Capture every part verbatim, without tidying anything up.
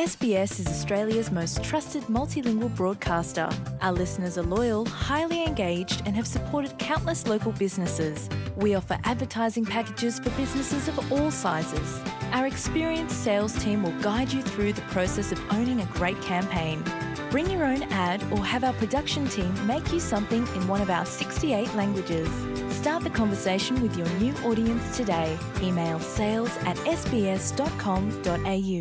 S B S is Australia's most trusted multilingual broadcaster. Our listeners are loyal, highly engaged, and have supported countless local businesses. We offer advertising packages for businesses of all sizes. Our experienced sales team will guide you through the process of owning a great campaign. Bring your own ad or have our production team make you something in one of our sixty-eight languages. Start the conversation with your new audience today. Email sales at s b s dot com dot a u.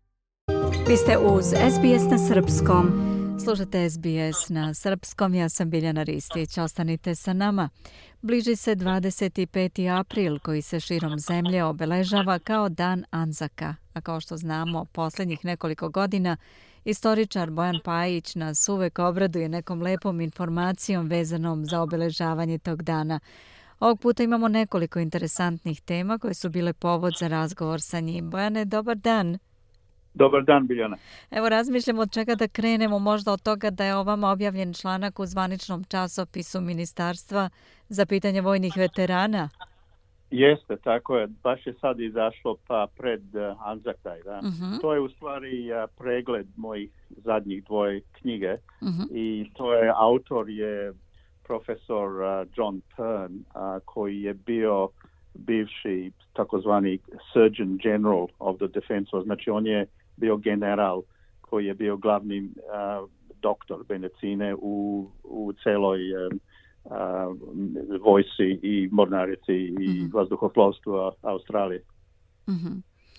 Vi ste uz S B S na srpskom. Slušate S B S na srpskom, ja sam Biljana Ristić. Ostanite sa nama. Bliži se dvadeset peti april koji se širom zemlje obeležava kao Dan Anzaka. A kao što znamo, posljednjih nekoliko godina istoričar Bojan Pajić nas uvek obraduje nekom lepom informacijom vezanom za obeležavanje tog dana. Ovog puta imamo nekoliko interesantnih tema koje su bile povod za razgovor sa njim. Bojane, dobar dan. Dobar dan, Biljana. Evo, razmišljamo od čega da krenemo, možda od toga da je ovama objavljen članak u zvaničnom časopisu Ministarstva za pitanje vojnih veterana. Jeste, tako je. Baš je sad izašlo pa pred uh, Anzac Day. Da? Uh-huh. To je u stvari uh, pregled mojih zadnjih dvoje knjige uh-huh. i to je autor je profesor uh, John Pern, uh, koji je bio bivši takozvani Surgeon General of the Defense Force. Znači on je bio general koji je bio glavni uh, doktor medicine u, u celoj uh, uh, vojsci i mornarici i uh-huh. vazduhoplovstvu Australije. Uh-huh.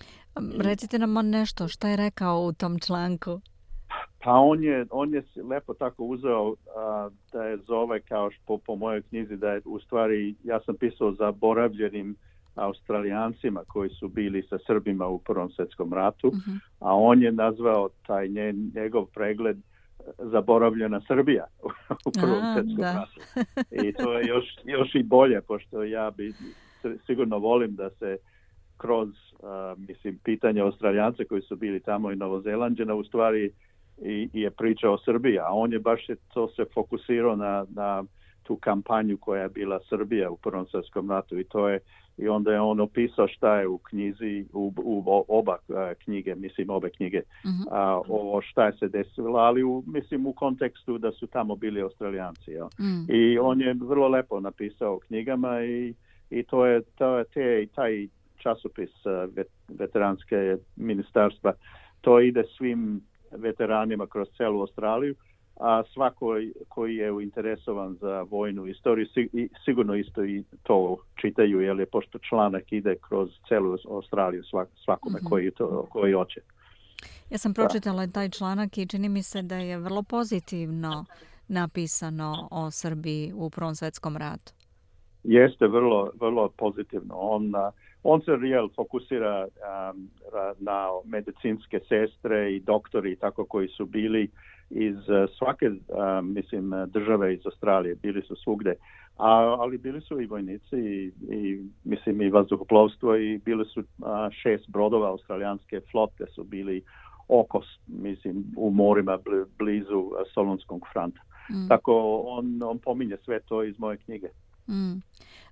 Recite nam nešto, šta je rekao u tom članku? Pa on je, on je lepo tako uzeo uh, da je zove kao što po mojoj knjizi da je u stvari, ja sam pisao zaboravljenim Australijancima koji su bili sa Srbima u Prvom svjetskom ratu, uh-huh. a on je nazvao taj nje, njegov pregled Zaboravljena Srbija u Prvom a, svjetskom da. ratu. I to je još, još i bolje, pošto ja bi sigurno volim da se kroz uh, mislim, pitanja Australijanca koji su bili tamo i Novozelanđana u stvari i, i je pričao o Srbiji, a on je baš je to se fokusirao na, na tu kampanju koja je bila Srbija u Prvom svjetskom ratu i to je i onda je on opisao šta je u knjizi, u, u oba knjige, mislim obe knjige, uh-huh. a, o šta je se desilo, ali u, mislim u kontekstu da su tamo bili Australijanci. Jel? Mm. I on je vrlo lepo napisao u knjigama i, i to je, to je te, taj časopis vet, veteranske ministarstva, to ide svim veteranima kroz celu Australiju, a svako koji je interesovan za vojnu istoriju sigurno isto i to čitaju, jer je pošto članak ide kroz celu Australiju svak, svakome mm-hmm. koji, to, koji hoće. Ja sam pročitala taj članak i čini mi se da je vrlo pozitivno napisano o Srbiji u Prvom svjetskom ratu. Jeste, vrlo, vrlo pozitivno. On, on se real fokusira um, na medicinske sestre i doktori i tako koji su bili iz svake um, mislim države iz Australije, bili su svugde, a, ali bili su i vojnici i, i mislim i vazduhoplovstvo i bili su a, šest brodova australijanske flote su bili oko mislim u morima blizu Solunskog fronta. Mm. Tako on, on pominje sve to iz moje knjige. Mm. Um,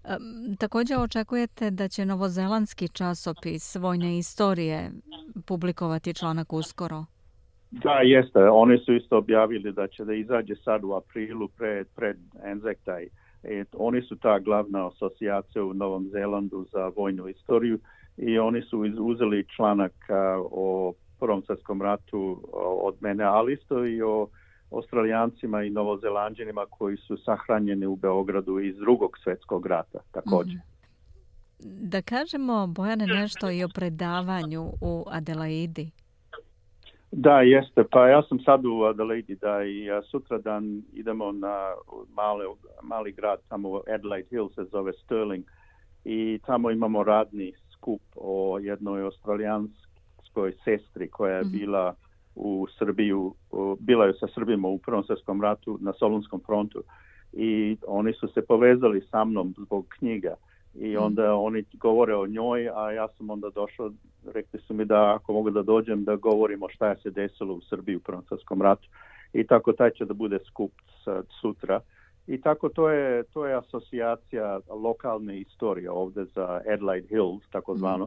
također očekujete da će novozelandski časopis vojne istorije publikovati članak uskoro? Da, jeste. Oni su isto objavili da će da izađe sad u aprilu pred, pred Anzac Day. E, oni su ta glavna asocijacija u Novom Zelandu za vojnu istoriju i oni su uzeli članak a, o Prvom svjetskom ratu od mene, ali isto i o Australijancima i Novozelanđanima koji su sahranjeni u Beogradu iz Drugog svjetskog rata također. Mm. Da kažemo, Bojane, nešto i o predavanju u Adelaidi. Da, jeste. Pa ja sam sad u Adelaidi da i sutra dan idemo na male, mali grad, tamo Adelaide Hill se zove Stirling i tamo imamo radni skup o jednoj australijanskoj sestri koja je mm-hmm. bila u Srbiju, bila je sa Srbima u Prvom svjetskom ratu na Solunskom frontu i oni su se povezali sa mnom zbog knjiga i onda mm. oni govore o njoj, a ja sam onda došao, rekli su mi da ako mogu da dođem da govorimo šta je se desilo u Srbiji u Prvom svjetskom ratu i tako taj će da bude skup sutra i tako to je, to je asocijacija lokalne istorije ovdje za Adelaide Hills, tako zvano. Mm.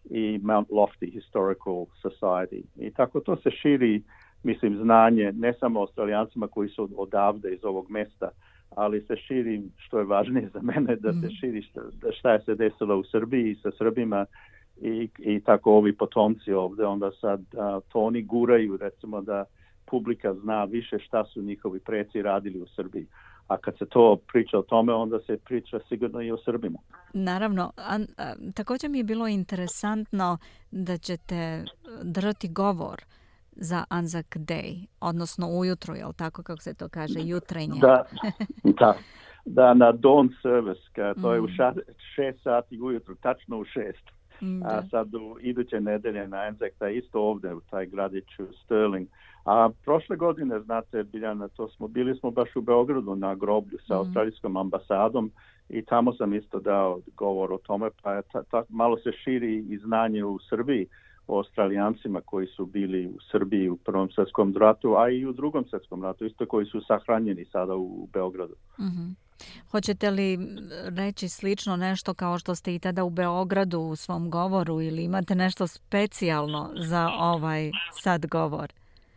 i Mount Lofty Historical Society. I tako to se širi, mislim, znanje ne samo Australijancima koji su odavde iz ovog mesta, ali se širi, što je važnije za mene, da se širi šta, šta je se desilo u Srbiji sa Srbima i, i tako ovi potomci ovde, onda sad a, to oni guraju, recimo da publika zna više šta su njihovi preci radili u Srbiji. A kad se to priča o tome, onda se priča sigurno i o Srbima. Naravno. A, a, također mi je bilo interesantno da ćete držati govor za Anzac Day, odnosno ujutro, je li tako kako se to kaže, jutrenje? Da, da, da na dawn service, ka, to mm. je u ša, šest sati ujutro, tačno u šest. Da. A sad u iduće nedelje na Anzac Day isto ovdje u taj gradić u Stirling. A prošle godine, znate, Biljana, to smo, bili smo baš u Beogradu na groblju sa mm. australijskom ambasadom i tamo sam isto dao govor o tome, pa ta, ta, malo se širi i znanje u Srbiji o Australijancima koji su bili u Srbiji u Prvom svjetskom ratu, a i u Drugom svjetskom ratu, isto koji su sahranjeni sada u Beogradu. Mm-hmm. Hoćete li reći slično nešto kao što ste i tada u Beogradu u svom govoru ili imate nešto specijalno za ovaj sad govor?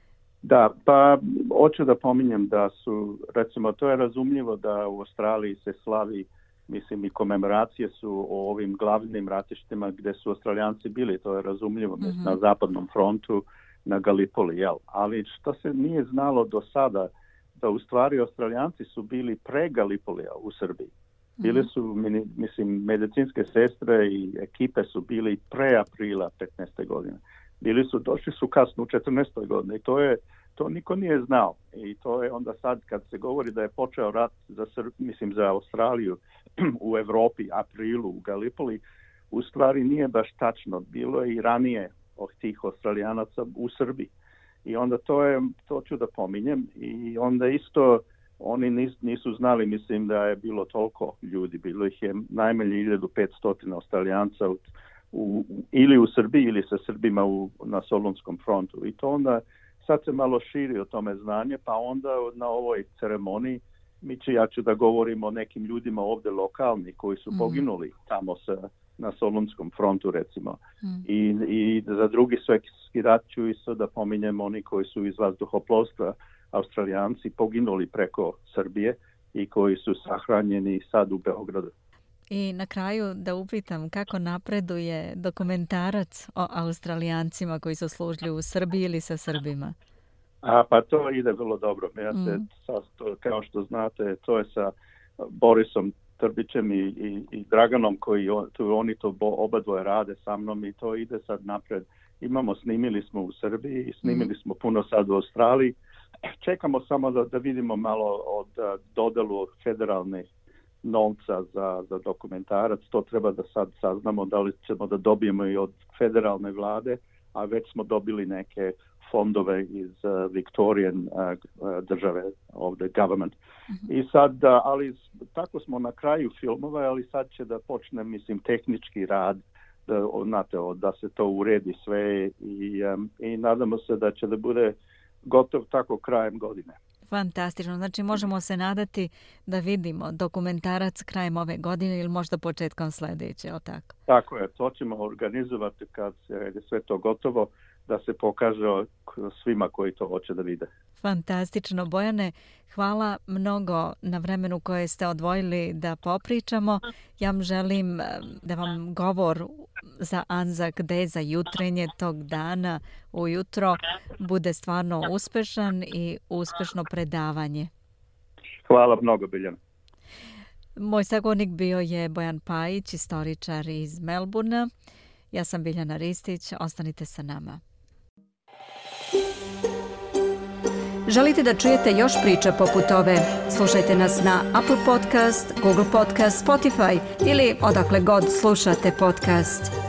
Da, pa hoću da pominjem da su, recimo, to je razumljivo da u Australiji se slavi, mislim, i komemoracije su o ovim glavnim ratištima gdje su Australijanci bili, to je razumljivo, mm-hmm. na zapadnom frontu, na Gallipoli, jel? Ali što se nije znalo do sada, da u stvari Australijanci su bili pre Gallipolija u Srbiji. Bili su, mislim, medicinske sestre i ekipe su bili pre aprila petnaeste godine. Bili su, došli su kasno u četrnaestoj godini i to je, to niko nije znao. I to je onda sad kad se govori da je počeo rat za, mislim, za Australiju u Evropi, aprilu u Gallipoli, u stvari nije baš tačno. Bilo je i ranije od tih Australijanaca u Srbiji. I onda to je, to ću da pominjem i onda isto oni nis, nisu znali, mislim da je bilo toliko ljudi, bilo ih je najmanje hiljadu petsto Australijanca u, u, ili u Srbiji ili sa Srbima u, na Solunskom frontu. I to onda sad se malo širi o tome znanje, pa onda na ovoj ceremoniji mi će, ja ću da govorim o nekim ljudima ovdje lokalni koji su mm. poginuli tamo sa, na Solunskom frontu, recimo. Mm. I, I za drugi svjetski rat ću isto da pominjem oni koji su iz vazduhoplovstva, Australijanci, poginuli preko Srbije i koji su sahranjeni sad u Beogradu. I na kraju da upitam kako napreduje dokumentarac o Australijancima koji su služili u Srbiji ili sa Srbima? A, pa to ide vrlo dobro. Ja se, mm. sa, to, kao što znate, to je sa Borisom Trbićem i, i, i Draganom koji on, tu, oni to oba dvoje rade sa mnom i to ide sad napred. Imamo, snimili smo u Srbiji i snimili mm. smo puno sad u Australiji. Čekamo samo da, da vidimo malo od dodelu federalne novca za, za dokumentarac. To treba da sad saznamo da li ćemo da dobijemo i od federalne vlade, a već smo dobili neke fondove iz uh, Victorian uh, države, ovdje government. Mm-hmm. I sad, uh, ali tako smo na kraju filmova, ali sad će da počne, mislim, tehnički rad, da, znate, da se to uredi sve i, um, i nadamo se da će da bude gotov tako krajem godine. Fantastično. Znači možemo se nadati da vidimo dokumentarac krajem ove godine ili možda početkom sljedeće, o tako? Tako je, to ćemo organizovati kad je sve to gotovo, da se pokaže svima koji to hoće da vide. Fantastično. Bojane, hvala mnogo na vremenu koje ste odvojili da popričamo. Ja vam želim da vam govor za Anzac Day, za jutrenje tog dana ujutro, bude stvarno uspešan i uspešno predavanje. Hvala mnogo, Biljana. Moj sagovornik bio je Bojan Pajić, istoričar iz Melbournea. Ja sam Biljana Ristić, ostanite sa nama. Želite da čujete još priča poput ove? Slušajte nas na Apple Podcast, Google Podcast, Spotify ili odakle god slušate podcast.